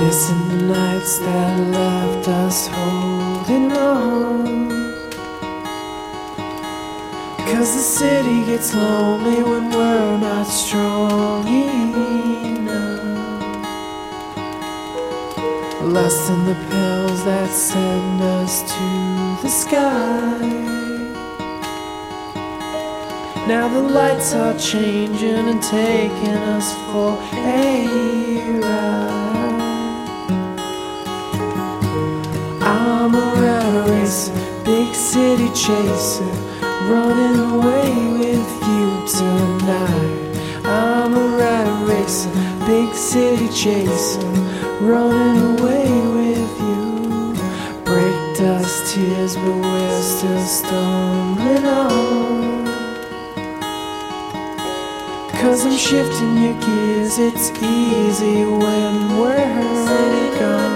Missing the nights that left us holding on. 'Cause the city gets lonely when we're not strong enough. Lust in the pills that send us to the sky. Now the lights are changing and taking us for a ride. I'm a rat racer, big city chaser, running away with you tonight. I'm a rat racer, big city chaser, running away with you. Break dust tears, but we're still stumbling on. 'Cause I'm shifting your gears, it's easy when we're gone.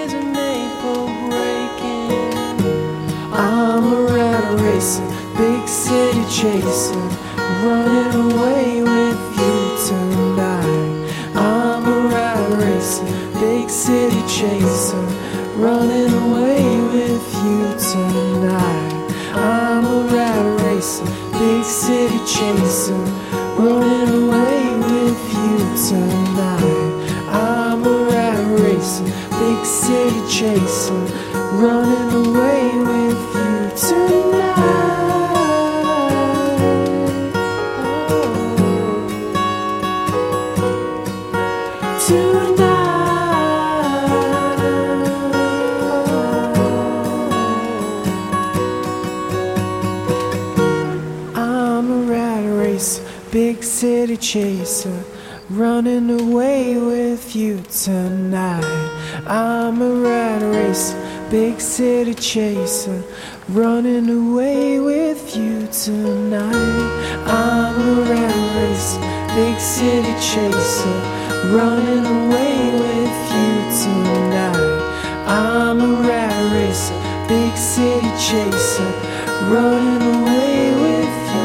I'm a rat racer, big city chaser, running away with you tonight. I'm a rat racer, big city chaser, running away with you tonight. I'm a rat racer, big city chaser, running away with you tonight. I'm a rat racer, big city chaser, running away with you tonight. I'm a rat racer, big city chaser, running away with you tonight. I'm a rat racer, big city chaser, running away with you tonight. I'm a rat racer, big city chaser, running away with you tonight. I'm a rat racer, big city chaser, running away with you.